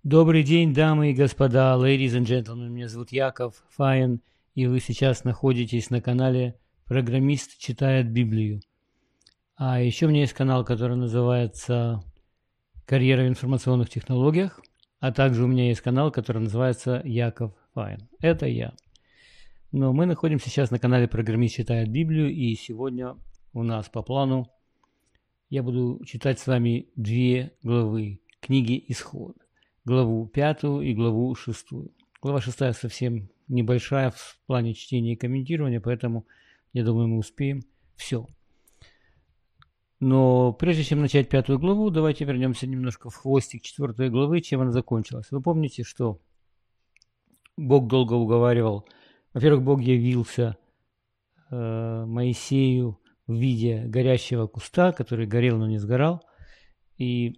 Добрый день, дамы и господа, ladies and gentlemen. Меня зовут Яков Файн, и вы сейчас находитесь на канале «Программист читает Библию». А еще у меня есть канал, который называется «Карьера в информационных технологиях», а также у меня есть канал, который называется Яков Файн. Это я. Но мы находимся сейчас на канале «Программист читает Библию», и сегодня у нас по плану я буду читать с вами две главы книги «Исход». Главу 5 и главу 6. Глава 6 совсем небольшая в плане чтения и комментирования, поэтому, я думаю, мы успеем все. Но прежде чем начать 5 главу, давайте вернемся немножко в хвостик 4 главы, чем она закончилась. Вы помните, что Бог долго уговаривал. Во-первых, Бог явился Моисею в виде горящего куста, который горел, но не сгорал. И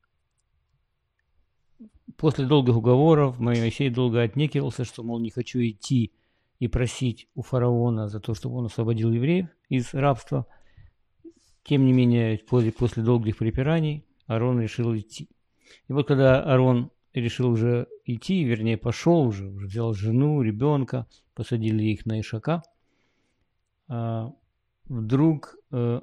после долгих уговоров Моисей долго отнекивался, что, мол, не хочу идти и просить у фараона за то, чтобы он освободил евреев из рабства. Тем не менее, после долгих препираний Аарон решил идти. И вот когда Аарон решил уже идти, вернее, пошел уже взял жену, ребенка, посадили их на ишака, вдруг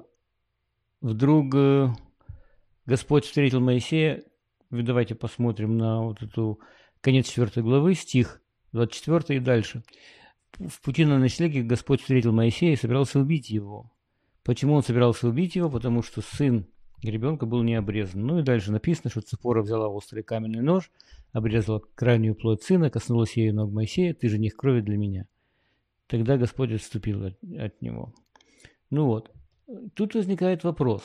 Господь встретил Моисея. Давайте посмотрим на вот эту конец 4 главы, стих 24 и дальше. В пути на ночлеге Господь встретил Моисея и собирался убить его. Почему он собирался убить его? Потому что сын ребенка был не обрезан. Ну и дальше написано, что Ципора взяла острый каменный нож, обрезала крайнюю плоть сына, коснулась ею ног Моисея, ты жених крови для меня. Тогда Господь отступил от него. Ну вот, тут возникает вопрос,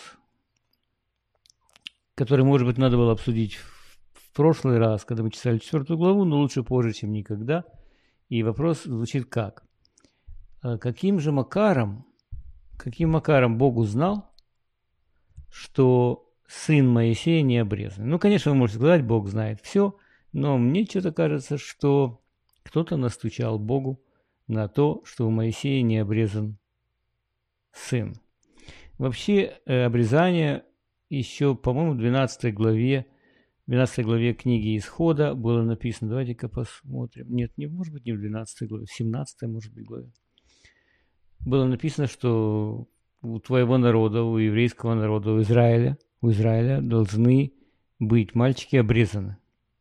который, может быть, надо было обсудить в прошлый раз, когда мы читали 4 главу, но лучше позже, чем никогда. И вопрос звучит как? Каким макаром Бог узнал, что сын Моисея не обрезан? Ну, конечно, вы можете сказать, Бог знает все, но мне что-то кажется, что кто-то настучал Богу на то, что у Моисея не обрезан сын. Вообще, обрезание еще, по-моему, в 12 главе книги Исхода было написано. Давайте-ка посмотрим. Нет, может быть, не в 12 главе, в 17, может быть, главе. Было написано, что у твоего народа, у еврейского народа, у Израиля должны быть мальчики обрезаны.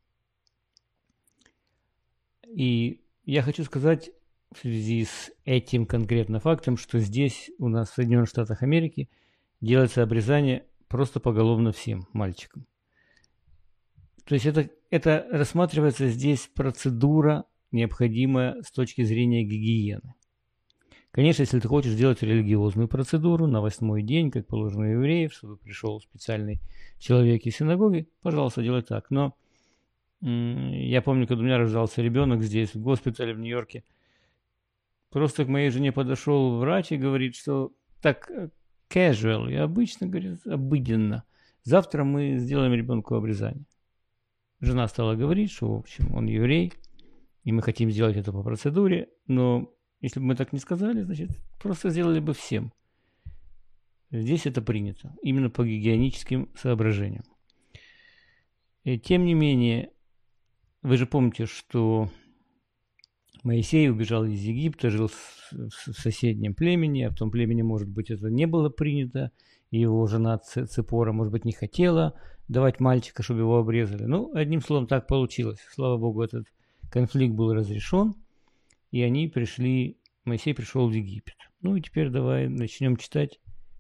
И я хочу сказать в связи с этим конкретно фактом, что здесь у нас в Соединенных Штатах Америки делается обрезание просто поголовно всем мальчикам. То есть это рассматривается здесь процедура, необходимая с точки зрения гигиены. Конечно, если ты хочешь сделать религиозную процедуру на 8-й день, как положено у евреев, чтобы пришел специальный человек из синагоги, пожалуйста, делай так. Но я помню, когда у меня рождался ребенок здесь, в госпитале в Нью-Йорке, просто к моей жене подошел врач и говорит, что так casual, и обычно, говорит, обыденно. Завтра мы сделаем ребенку обрезание. Жена стала говорить, что, в общем, он еврей, и мы хотим сделать это по процедуре, но если бы мы так не сказали, значит, просто сделали бы всем. Здесь это принято, именно по гигиеническим соображениям. И тем не менее, вы же помните, что Моисей убежал из Египта, жил в соседнем племени, а в том племени, может быть, это не было принято, и его жена Ципора, может быть, не хотела давать мальчика, чтобы его обрезали. Ну, одним словом, так получилось. Слава Богу, этот конфликт был разрешен, и Моисей пришел в Египет. Ну и теперь давайте начнем читать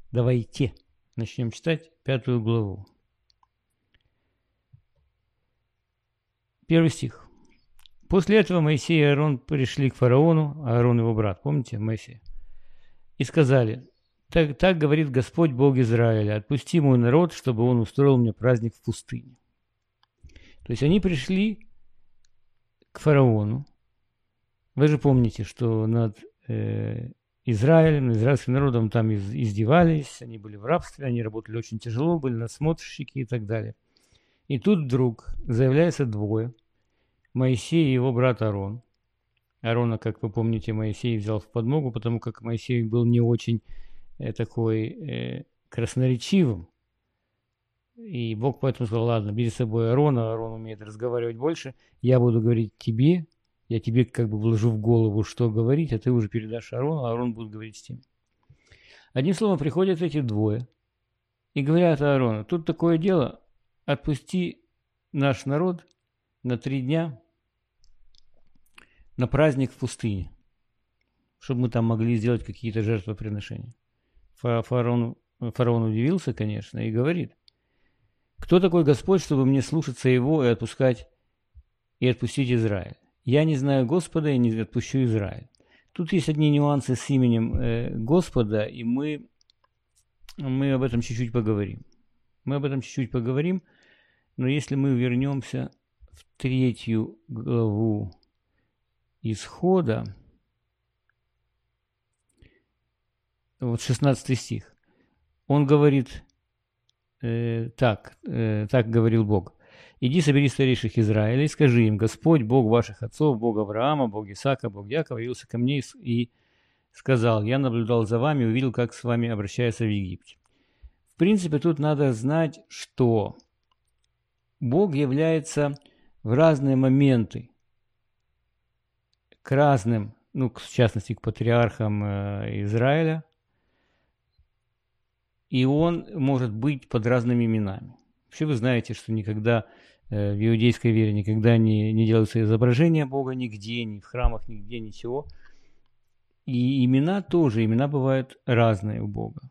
5 главу. 1 стих. После этого Моисей и Аарон пришли к фараону, а Аарон его брат, помните, Моисей, и сказали: так говорит Господь Бог Израиля, отпусти мой народ, чтобы он устроил мне праздник в пустыне. То есть они пришли к фараону. Вы же помните, что над израильским народом там издевались, они были в рабстве, они работали очень тяжело, были надсмотрщики и так далее. И тут вдруг заявляются двое. Моисей и его брат Аарон. Аарона, как вы помните, Моисей взял в подмогу, потому как Моисей был не очень такой красноречивым. И Бог поэтому сказал: ладно, бери с собой Аарона, Аарон умеет разговаривать больше, я буду говорить тебе, я тебе как бы вложу в голову, что говорить, а ты уже передашь Аарону, а Аарон будет говорить с тем. Одним словом, приходят эти двое и говорят Аарону: тут такое дело, отпусти наш народ на 3 дня на праздник в пустыне, чтобы мы там могли сделать какие-то жертвоприношения. Фараон удивился, конечно, и говорит: кто такой Господь, чтобы мне слушаться Его и отпустить Израиль? Я не знаю Господа и не отпущу Израиль. Тут есть одни нюансы с именем Господа, и мы об этом чуть-чуть поговорим. Но если мы вернемся в 3 главу Исхода, вот 16 стих, он говорит так говорил Бог: «Иди, собери старейших Израиля и скажи им: Господь, Бог ваших отцов, Бог Авраама, Бог Исаака, Бог Якова, явился ко мне и сказал: я наблюдал за вами и увидел, как с вами обращаются в Египте». В принципе, тут надо знать, что Бог является в разные моменты к разным, в частности, к патриархам Израиля, и он может быть под разными именами. Вообще вы знаете, что никогда в иудейской вере никогда не делаются изображения Бога нигде, ни в храмах, нигде, ничего. И имена бывают разные у Бога.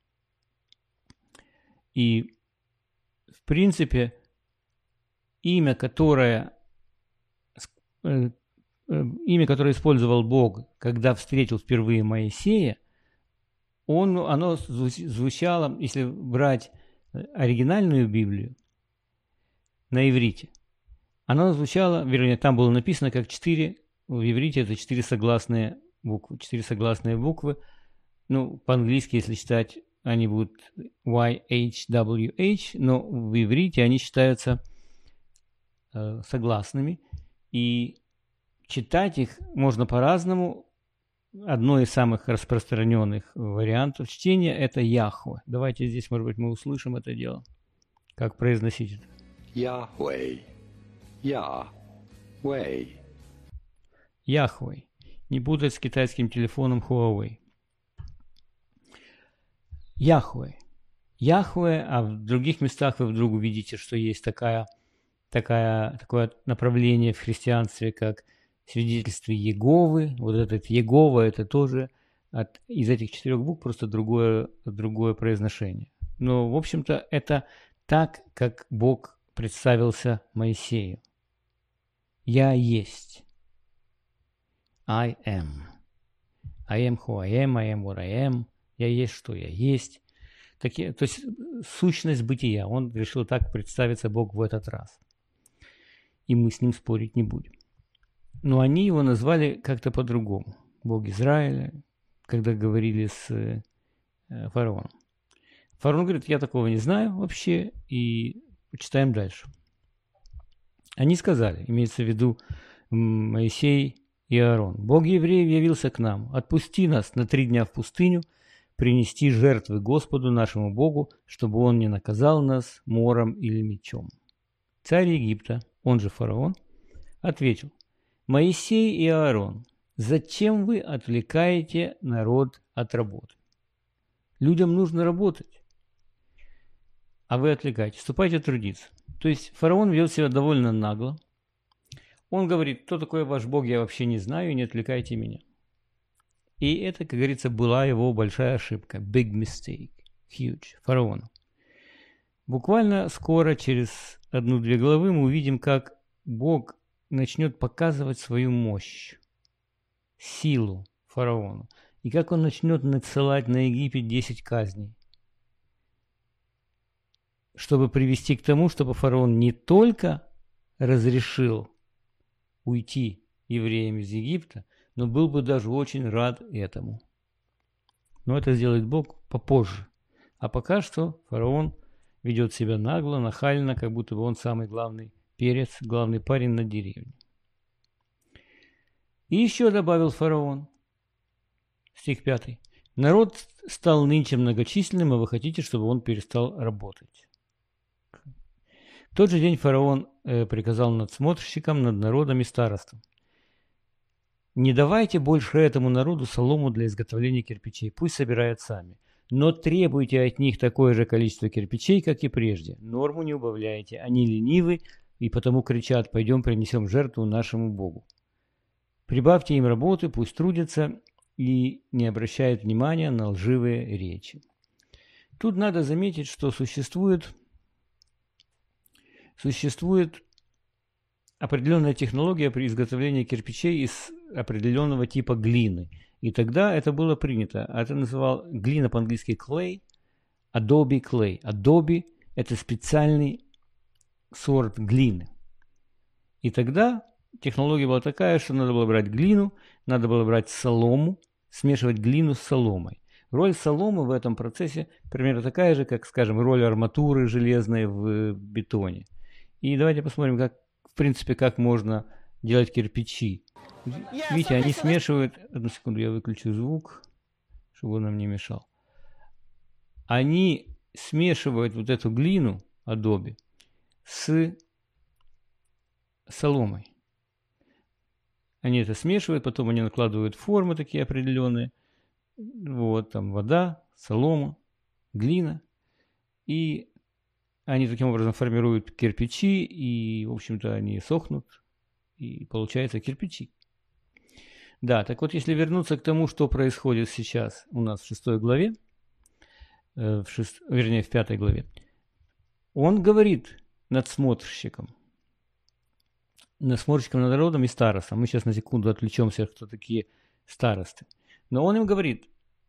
И, в принципе, имя, которое использовал Бог, когда встретил впервые Моисея, оно звучало, если брать оригинальную Библию на иврите, оно звучало, вернее, там было написано как 4, в иврите это 4 согласные буквы. По-английски, если читать, они будут YHWH, но в иврите они считаются согласными, и читать их можно по-разному. Одно из самых распространенных вариантов чтения – это Яхве. Давайте здесь, может быть, мы услышим это дело. Как произносить это? Яхве. Яхве. Яхве. Не путать с китайским телефоном Huawei. Яхве. Яхве, а в других местах вы вдруг увидите, что есть такое направление в христианстве, как свидетельство Иеговы. Вот этот Иегова – это тоже из этих 4 букв просто другое произношение. Но, в общем-то, это так, как Бог представился Моисею. «Я есть». I am. I am who I am what I am. Я есть, что я есть. То есть сущность бытия. Он решил так представиться Бог в этот раз. И мы с ним спорить не будем. Но они его назвали как-то по-другому. Бог Израиля, когда говорили с фараоном. Фараон говорит: я такого не знаю вообще, и читаем дальше. Они сказали, имеется в виду Моисей и Аарон: Бог евреев явился к нам, отпусти нас на 3 дня в пустыню, принести жертвы Господу нашему Богу, чтобы Он не наказал нас мором или мечом. Царь Египта, он же фараон, ответил: Моисей и Аарон, зачем вы отвлекаете народ от работы? Людям нужно работать, а вы отвлекаете. Ступайте трудиться. То есть фараон ведет себя довольно нагло. Он говорит: кто такой ваш Бог, я вообще не знаю, и не отвлекайте меня. И это, как говорится, была его большая ошибка. Big mistake. Huge. Фараону. Буквально скоро, через 1-2 главы, мы увидим, как Бог начнет показывать свою мощь, силу фараону. И как он начнет надсылать на Египет 10 казней. Чтобы привести к тому, чтобы фараон не только разрешил уйти евреям из Египта, но был бы даже очень рад этому. Но это сделает Бог попозже. А пока что фараон ведет себя нагло, нахально, как будто бы он самый главный перец, главный парень на деревне. И еще добавил фараон, стих 5. Народ стал нынче многочисленным, а вы хотите, чтобы он перестал работать. тот же день фараон приказал надсмотрщикам над народом и старостам: «Не давайте больше этому народу солому для изготовления кирпичей, пусть собирают сами. Но требуйте от них такое же количество кирпичей, как и прежде. Норму не убавляйте, они ленивы и потому кричат: пойдем принесем жертву нашему Богу. Прибавьте им работы, пусть трудятся и не обращают внимания на лживые речи». Тут надо заметить, что существует определенная технология при изготовлении кирпичей из определенного типа глины. И тогда это было принято. Это называл глина по-английски clay, Adobe clay. Adobe – это специальный сорт глины. И тогда технология была такая, что надо было брать глину, надо было брать солому, смешивать глину с соломой. Роль соломы в этом процессе примерно такая же, как, скажем, роль арматуры железной в бетоне. И давайте посмотрим, как, в принципе, как можно делать кирпичи. Видите, они смешивают... Одну секунду, я выключу звук, чтобы он нам не мешал. Они смешивают вот эту глину Adobe с соломой. Они это смешивают, потом они накладывают формы такие определенные. Вот, там вода, солома, глина. И они таким образом формируют кирпичи, и, в общем-то, они сохнут, и получаются кирпичи. Да, так вот, если вернуться к тому, что происходит сейчас у нас в 6 главе, в 5 главе, он говорит надсмотрщикам над народом и старостам. Мы сейчас на секунду отвлечемся, кто такие старосты. Но он им говорит: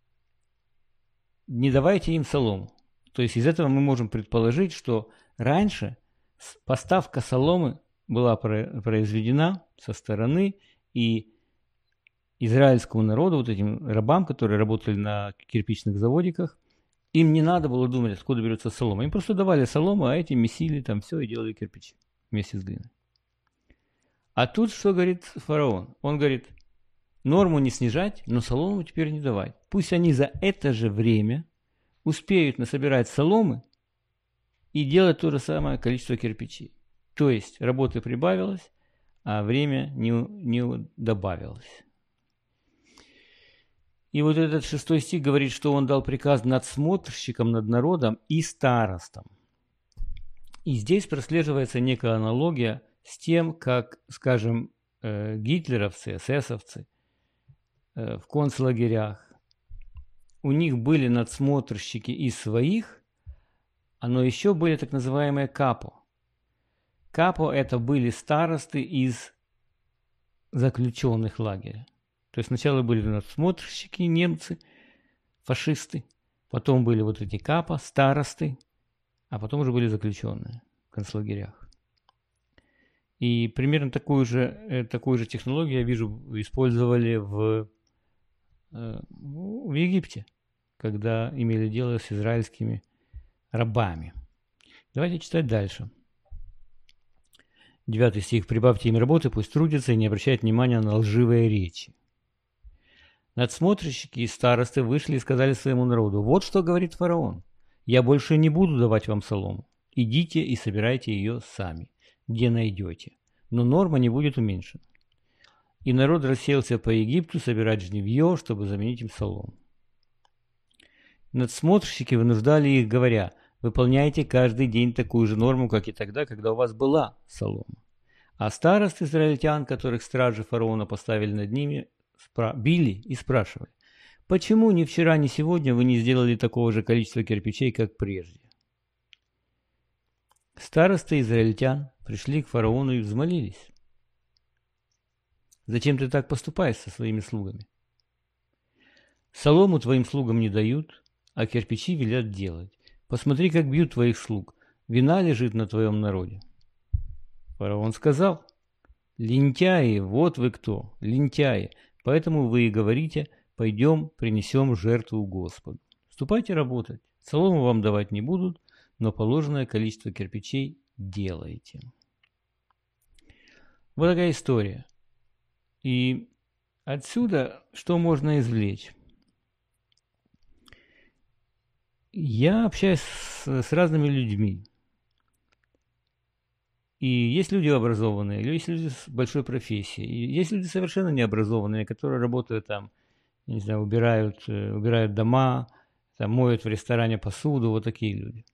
не давайте им солому. То есть из этого мы можем предположить, что раньше поставка соломы была произведена со стороны, и израильскому народу, вот этим рабам, которые работали на кирпичных заводиках, им не надо было думать, откуда берется солома. Им просто давали солому, а эти месили там все и делали кирпичи вместе с глиной. А тут что говорит фараон? Он говорит: норму не снижать, но солому теперь не давать. Пусть они за это же время успеют насобирать соломы и делать то же самое количество кирпичей. То есть работы прибавилось, а время не добавилось. И вот этот 6 стих говорит, что он дал приказ надсмотрщикам над народом и старостам. И здесь прослеживается некая аналогия с тем, как, скажем, гитлеровцы, эсэсовцы в концлагерях, у них были надсмотрщики из своих, но еще были так называемые капо. Капо – это были старосты из заключенных лагеря. То есть сначала были надсмотрщики, немцы, фашисты, потом были вот эти капо, старосты, а потом уже были заключенные в концлагерях. И примерно такую же технологию, я вижу, использовали в Египте, когда имели дело с израильскими рабами. Давайте читать дальше. 9 стих. «Прибавьте им работы, пусть трудятся и не обращают внимания на лживые речи». Надсмотрщики и старосты вышли и сказали своему народу: вот что говорит фараон: я больше не буду давать вам солому. Идите и собирайте ее сами, где найдете, но норма не будет уменьшена. И народ расселся по Египту собирать жнивье, чтобы заменить им солому. Надсмотрщики вынуждали их, говоря: выполняйте каждый день такую же норму, как и тогда, когда у вас была солома. А старосты израильтян, которых стражи фараона поставили над ними, били и спрашивали: почему ни вчера, ни сегодня вы не сделали такого же количества кирпичей, как прежде? Старосты израильтян пришли к фараону и взмолились: зачем ты так поступаешь со своими слугами? Солому твоим слугам не дают, а кирпичи велят делать. Посмотри, как бьют твоих слуг. Вина лежит на твоем народе. Фараон сказал: лентяи, вот вы кто, лентяи. Поэтому вы и говорите: пойдем принесем жертву Господу. Ступайте работать. Солому вам давать не будут, но положенное количество кирпичей делайте. Вот такая история. И отсюда что можно извлечь? Я общаюсь с разными людьми. И есть люди образованные, или есть люди с большой профессией, и есть люди совершенно необразованные, которые работают там, не знаю, убирают дома, там, моют в ресторане посуду, вот такие люди.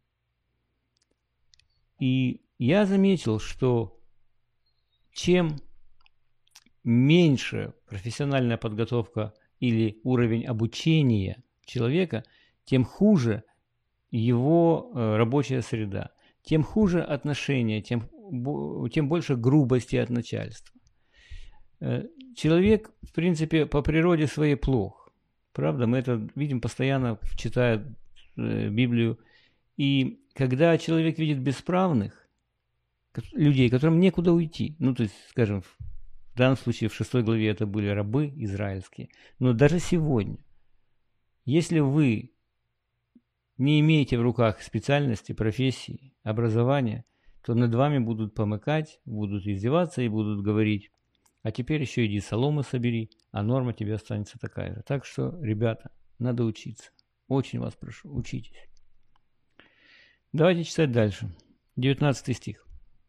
И я заметил, что чем меньше профессиональная подготовка или уровень обучения человека, тем хуже его рабочая среда, тем хуже отношения, тем больше грубости от начальства. Человек, в принципе, по природе своей плох. Правда, мы это видим постоянно, читая Библию. И когда человек видит бесправных людей, которым некуда уйти, ну, то есть, скажем, в данном случае в 6 главе это были рабы израильские, но даже сегодня, если вы не имеете в руках специальности, профессии, образования, то над вами будут помыкать, будут издеваться и будут говорить: а теперь еще иди соломы собери, а норма тебе останется такая же. Так что, ребята, надо учиться. Очень вас прошу, учитесь. Давайте читать дальше. 19 стих.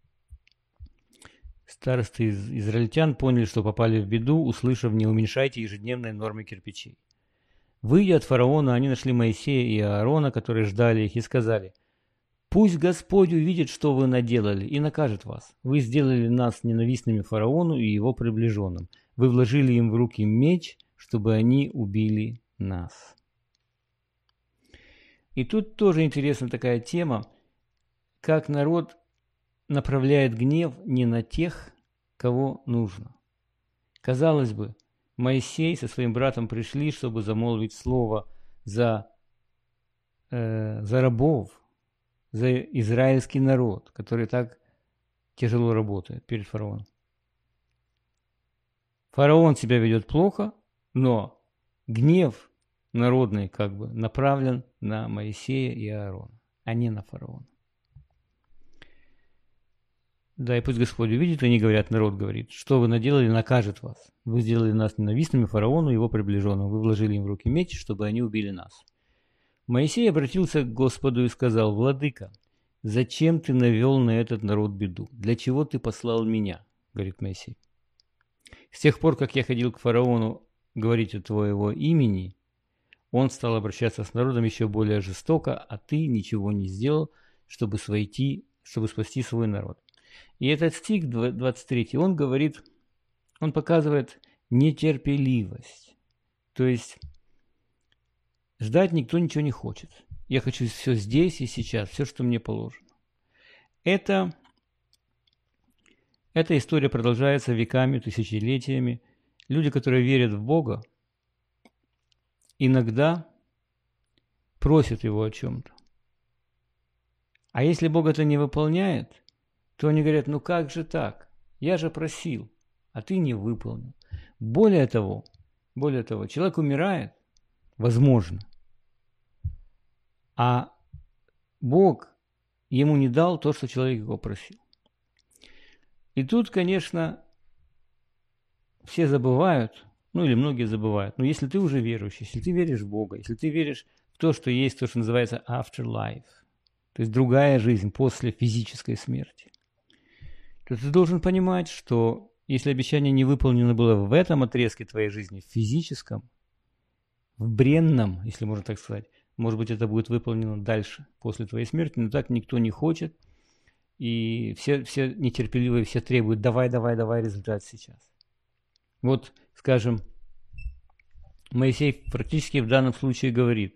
Старосты израильтян поняли, что попали в беду, услышав: не уменьшайте ежедневной нормы кирпичей. Выйдя от фараона, они нашли Моисея и Аарона, которые ждали их, и сказали: «Пусть Господь увидит, что вы наделали, и накажет вас. Вы сделали нас ненавистными фараону и его приближенным. Вы вложили им в руки меч, чтобы они убили нас». И тут тоже интересна такая тема, как народ направляет гнев не на тех, кого нужно. Казалось бы, Моисей со своим братом пришли, чтобы замолвить слово за рабов, за израильский народ, который так тяжело работает перед фараоном. Фараон себя ведет плохо, но гнев народный как бы направлен на Моисея и Аарона, а не на фараона. Да, и пусть Господь увидит, они говорят, народ говорит: что вы наделали, накажет вас. Вы сделали нас ненавистными фараону и его приближенным. Вы вложили им в руки меч, чтобы они убили нас. Моисей обратился к Господу и сказал: «Владыка, зачем ты навел на этот народ беду? Для чего ты послал меня?» — говорит Моисей. «С тех пор, как я ходил к фараону говорить от твоего имени, он стал обращаться с народом еще более жестоко, а ты ничего не сделал, чтобы спасти свой народ». И этот стих 23, он говорит, он показывает нетерпеливость. То есть ждать никто ничего не хочет. Я хочу все здесь и сейчас, все, что мне положено. Эта история продолжается веками, тысячелетиями. Люди, которые верят в Бога, иногда просят Его о чем-то. А если Бог это не выполняет, то они говорят: ну как же так? Я же просил, а ты не выполнил. Более того, человек умирает, возможно, а Бог ему не дал то, что человек его просил. И тут, конечно, все забывают, ну или многие забывают, но если ты уже верующий, если ты веришь в Бога, если ты веришь в то, что есть то, что называется afterlife, то есть другая жизнь после физической смерти, то ты должен понимать, что если обещание не выполнено было в этом отрезке твоей жизни, в физическом, в бренном, если можно так сказать, может быть, это будет выполнено дальше, после твоей смерти, но так никто не хочет, и все нетерпеливые, все требуют: давай результат сейчас. Вот, скажем, Моисей практически в данном случае говорит: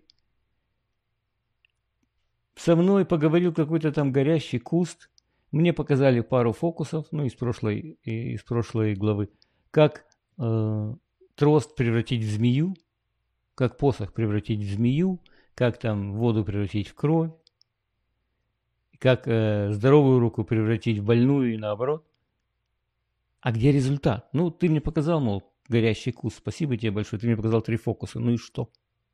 со мной поговорил какой-то там горящий куст, мне показали пару фокусов, ну, из прошлой главы, как трост превратить в змею, как посох превратить в змею, как там воду превратить в кровь, как здоровую руку превратить в больную и наоборот. А где результат? Ну, ты мне показал, мол, горящий куст, спасибо тебе большое, ты мне показал 3 фокуса, ну и что?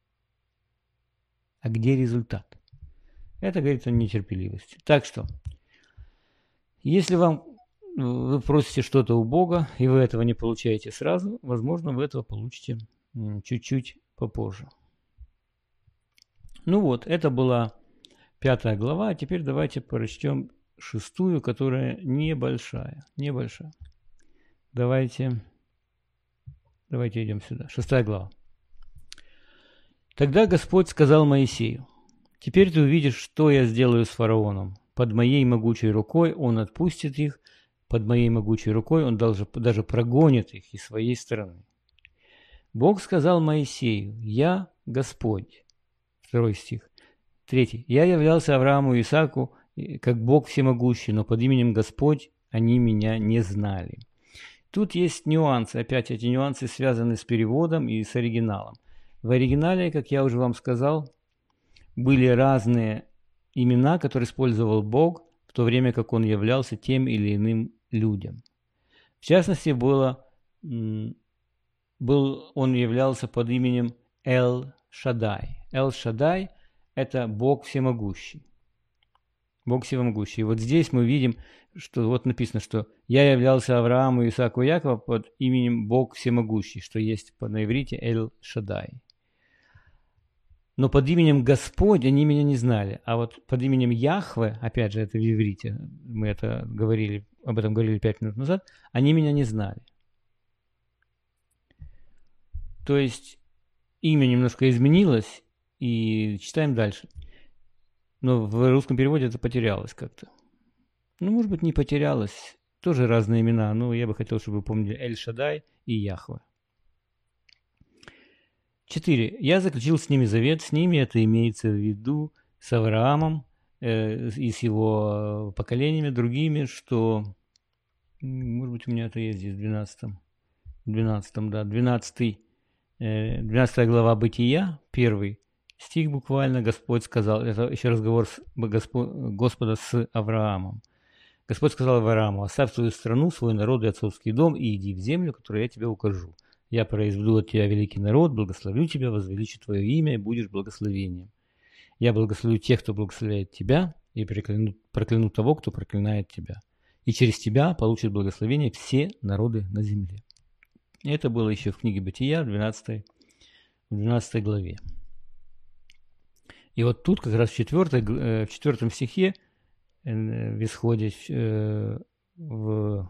А где результат? Это говорит о нетерпеливости. Так что, если вы просите что-то у Бога, и вы этого не получаете сразу, возможно, вы этого получите чуть-чуть попозже. Ну вот, это была 5 глава, а теперь давайте прочтем 6, которая небольшая. Давайте идем сюда. 6 глава. Тогда Господь сказал Моисею: «Теперь ты увидишь, что я сделаю с фараоном. Под моей могучей рукой он отпустит их, под моей могучей рукой он даже прогонит их из своей стороны». Бог сказал Моисею: «Я Господь». 2 стих. 3. «Я являлся Аврааму и Исааку как Бог всемогущий, но под именем Господь они меня не знали». Тут есть нюансы. Опять эти нюансы связаны с переводом и с оригиналом. В оригинале, как я уже вам сказал, были разные имена, которые использовал Бог в то время, как Он являлся тем или иным людям. В частности, он являлся под именем Эл-Шаддай. Эл-Шаддай – это Бог всемогущий. Бог всемогущий. И вот здесь мы видим, что вот написано, что «Я являлся Аврааму, Исааку и Якову под именем Бог всемогущий», что есть на иврите Эл-Шаддай. Но под именем Господь они меня не знали. А вот под именем Яхве, опять же, это в иврите, мы об этом говорили 5 минут назад, они меня не знали. То есть имя немножко изменилось, и читаем дальше. Но в русском переводе это потерялось как-то. Ну, может быть, не потерялось. Тоже разные имена, но я бы хотел, чтобы вы помнили Эль-Шаддай и Яхве. 4. «Я заключил с ними завет», с ними это имеется в виду с Авраамом и с его поколениями, другими, что, может быть, у меня это есть здесь в 12 глава Бытия, 1 стих буквально, Господь сказал, это еще разговор Господа с Авраамом. Господь сказал Аврааму: «Оставь свою страну, свой народ и отцовский дом, и иди в землю, которую я тебе укажу. Я произведу от тебя великий народ, благословлю тебя, возвеличу твое имя, и будешь благословением. Я благословлю тех, кто благословляет тебя, и прокляну того, кто проклинает тебя. И через тебя получат благословение все народы на земле». И это было еще в книге Бытия, в 12 главе. И вот тут как раз в 4 стихе, в Исходе, в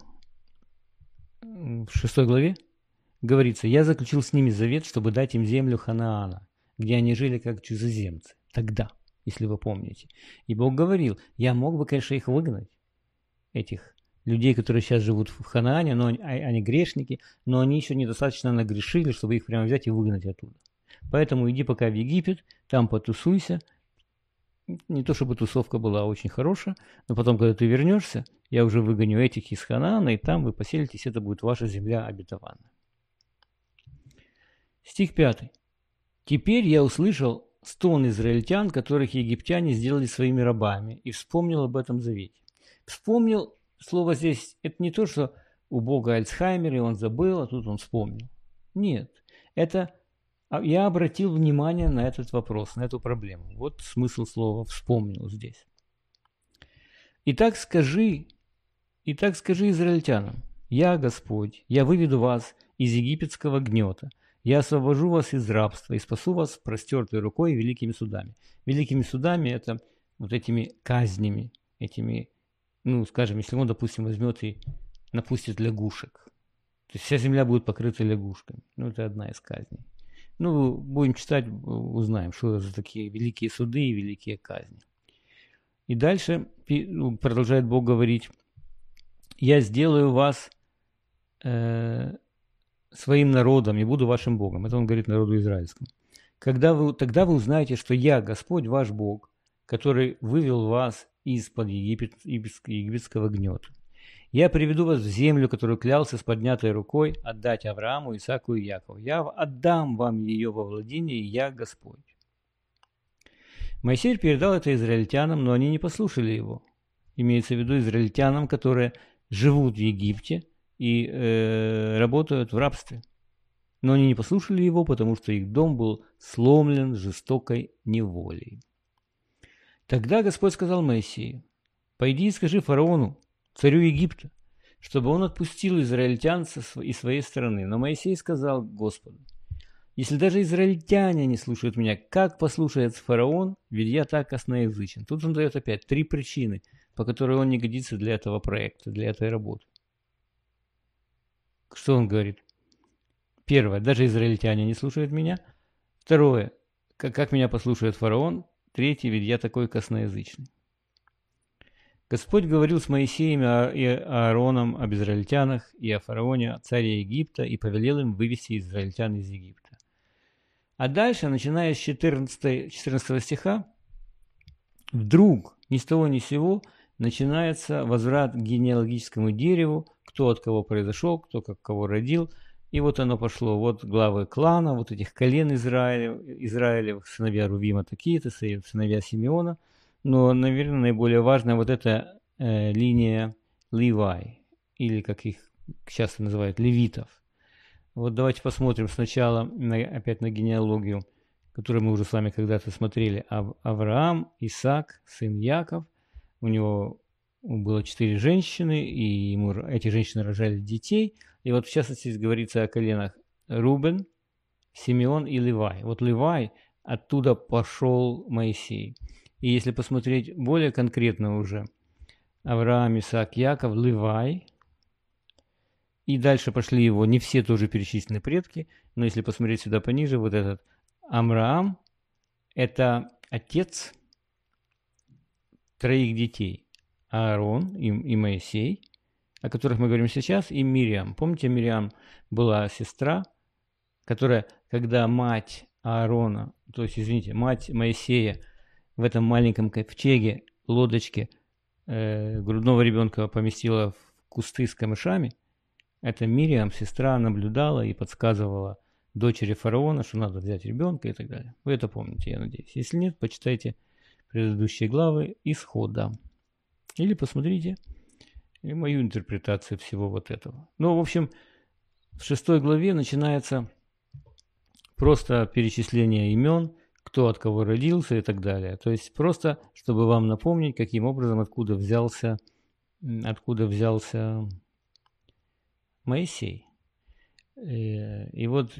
6 главе, говорится: «Я заключил с ними завет, чтобы дать им землю Ханаана, где они жили как чужеземцы». Тогда, если вы помните. И Бог говорил: я мог бы, конечно, их выгнать, этих людей, которые сейчас живут в Ханаане, но они грешники, но они еще недостаточно нагрешили, чтобы их прямо взять и выгнать оттуда. Поэтому иди пока в Египет, там потусуйся. Не то чтобы тусовка была очень хорошая, но потом, когда ты вернешься, я уже выгоню этих из Ханаана, и там вы поселитесь, это будет ваша земля обетованная. Стих 5. «Теперь я услышал стон израильтян, которых египтяне сделали своими рабами, и вспомнил об этом завете». Вспомнил, слово здесь, это не то, что у Бога Альцхаймер, и он забыл, а тут он вспомнил. Нет, это я обратил внимание на этот вопрос, на эту проблему. Вот смысл слова «вспомнил» здесь. «Итак скажи израильтянам: я Господь, я выведу вас из египетского гнета, я освобожу вас из рабства и спасу вас простертой рукой и великими судами». Великими судами – это вот этими казнями, этими, скажем, если он, допустим, возьмет и напустит лягушек, то есть вся земля будет покрыта лягушками. Это одна из казней. Будем читать, узнаем, что это за такие великие суды и великие казни. И дальше продолжает Бог говорить: «Я сделаю вас своим народом и буду вашим Богом». Это он говорит народу израильскому. Тогда вы узнаете, что я Господь ваш Бог, который вывел вас из-под египетского гнета. Я приведу вас в землю, которую клялся с поднятой рукой отдать Аврааму, Исааку и Якову. Я отдам вам ее во владение, и я Господь». Моисей передал это израильтянам, но они не послушали его. Имеется в виду израильтянам, которые живут в Египте и работают в рабстве. Но они не послушали его, потому что их дом был сломлен жестокой неволей. Тогда Господь сказал Моисею: «Пойди и скажи фараону, царю Египта, чтобы он отпустил израильтян из своей страны». Но Моисей сказал Господу: «Если даже израильтяне не слушают меня, как послушается фараон, ведь я так косноязычен». Тут он дает опять 3 причины, по которой он не годится для этого проекта, для этой работы. Что он говорит? Первое, даже израильтяне не слушают меня. Второе, как меня послушает фараон. Третье, ведь я такой косноязычный. Господь говорил с Моисеем и Аароном об израильтянах и о фараоне, царе Египта, и повелел им вывести израильтян из Египта. А дальше, начиная с 14 стиха, вдруг ни с того ни с сего начинается возврат к генеалогическому дереву, кто от кого произошел, кто как кого родил. И вот оно пошло. Вот главы клана, вот этих колен Израилевых, сыновья Рувима такие-то, сыновья Симеона. Но, наверное, наиболее важная вот эта линия Левай, или как их часто называют, левитов. Вот давайте посмотрим сначала опять на генеалогию, которую мы уже с вами когда-то смотрели. Авраам, Исаак, сын Яков. У него было 4 женщины, и эти женщины рожали детей. И вот в частности здесь говорится о коленах Рубен, Симеон и Левай. Вот Левай, оттуда пошел Моисей. И если посмотреть более конкретно уже, Авраам, Исаак, Яков, Левай. И дальше пошли его, не все тоже перечислены предки, но если посмотреть сюда пониже, вот этот Амраам, это отец 3 детей. Аарон и Моисей, о которых мы говорим сейчас, и Мириам. Помните, Мириам была сестра, которая, когда мать Аарона, то есть, извините, мать Моисея в этом маленьком ковчеге, лодочке, грудного ребенка поместила в кусты с камышами, эта Мириам, сестра, наблюдала и подсказывала дочери фараона, что надо взять ребенка и так далее. Вы это помните, я надеюсь. Если нет, почитайте предыдущие главы Исхода. Или посмотрите мою интерпретацию всего вот этого. Ну, в общем, в 6 главе начинается просто перечисление имен, кто от кого родился и так далее. То есть просто, чтобы вам напомнить, каким образом, откуда взялся Моисей. И вот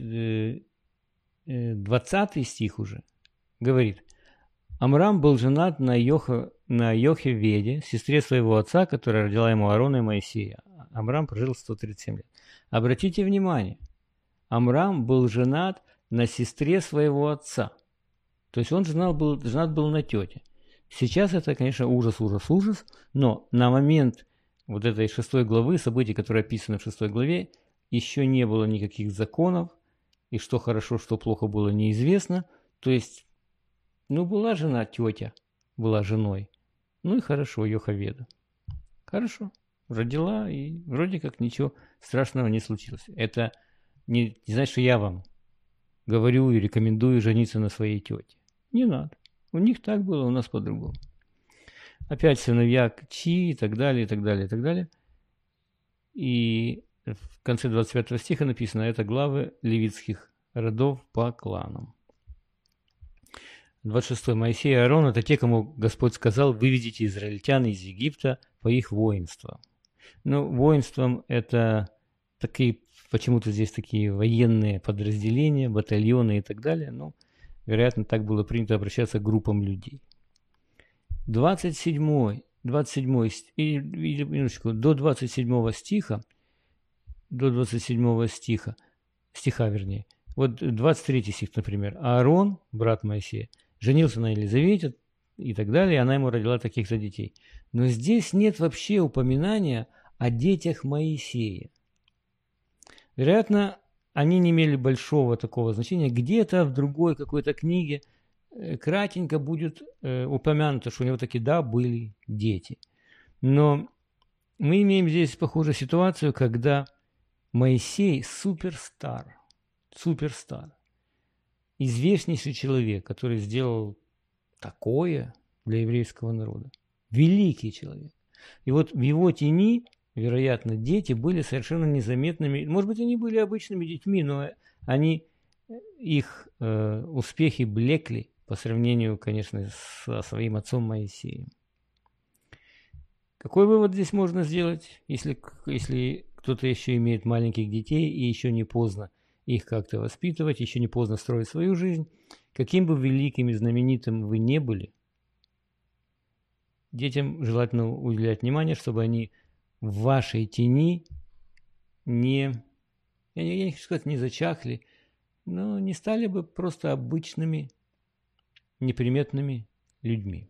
20 стих уже говорит: Амрам был женат на Йохеведе, сестре своего отца, которая родила ему Аарона и Моисея. Амрам прожил 137 лет. Обратите внимание, Амрам был женат на сестре своего отца. То есть он женат был на тете. Сейчас это, конечно, ужас, но на момент вот этой 6 главы, событий, которые описаны в 6 главе, еще не было никаких законов, и что хорошо, что плохо было неизвестно. То есть, была жена, тетя была женой. Ну и хорошо, Йохаведа. Хорошо, родила, и вроде как ничего страшного не случилось. Это не значит, что я вам говорю и рекомендую жениться на своей тете. Не надо. У них так было, у нас по-другому. Опять сыновья Чи и так далее, и так далее, и так далее. И в конце 25 стиха написано, это главы левитских родов по кланам. 26. Моисей и Аарон – это те, кому Господь сказал: выведите израильтян из Египта по их воинствам. Воинством это такие, почему-то здесь такие военные подразделения, батальоны и так далее. Вероятно, так было принято обращаться к группам людей. 27 до 27 стиха, вот 23 стих, например. Аарон, брат Моисея, женился на Елизавете и так далее, и она ему родила таких-то детей. Но здесь нет вообще упоминания о детях Моисея. Вероятно, они не имели большого такого значения. Где-то в другой какой-то книге кратенько будет упомянуто, что у него таки были дети. Но мы имеем здесь похожую ситуацию, когда Моисей суперстар, известнейший человек, который сделал такое для еврейского народа. Великий человек. И вот в его тени, вероятно, дети были совершенно незаметными. Может быть, они были обычными детьми, но их успехи блекли по сравнению, конечно, со своим отцом Моисеем. Какой вывод здесь можно сделать, если кто-то еще имеет маленьких детей и еще не поздно их как-то воспитывать, еще не поздно строить свою жизнь? Каким бы великим и знаменитым вы не были, детям желательно уделять внимание, чтобы они в вашей тени не, я не хочу сказать, не зачахли, но не стали бы просто обычными, неприметными людьми.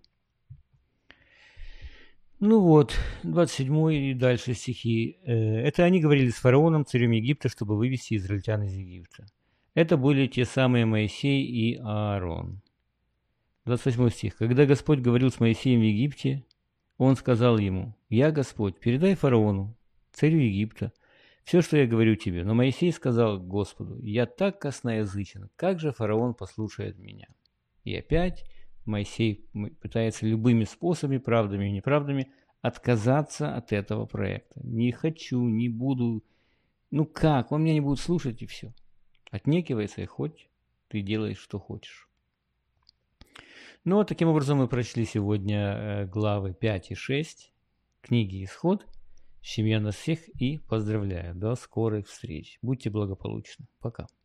Ну вот, 27 и дальше стихи. Это они говорили с фараоном, царем Египта, чтобы вывести израильтян из Египта. Это были те самые Моисей и Аарон. 28 стих. Когда Господь говорил с Моисеем в Египте, он сказал ему: «Я Господь, передай фараону, царю Египта, все, что я говорю тебе». Но Моисей сказал Господу: «Я так косноязычен, как же фараон послушает меня?» И опять Моисей пытается любыми способами, правдами и неправдами, отказаться от этого проекта. Не хочу, не буду. Ну как? Он меня не будет слушать, и все. Отнекивается, и хоть ты делаешь, что хочешь. Ну вот таким образом мы прочли сегодня главы 5 и 6 книги «Исход». С чем я нас всех и поздравляю. До скорой встречи. Будьте благополучны. Пока.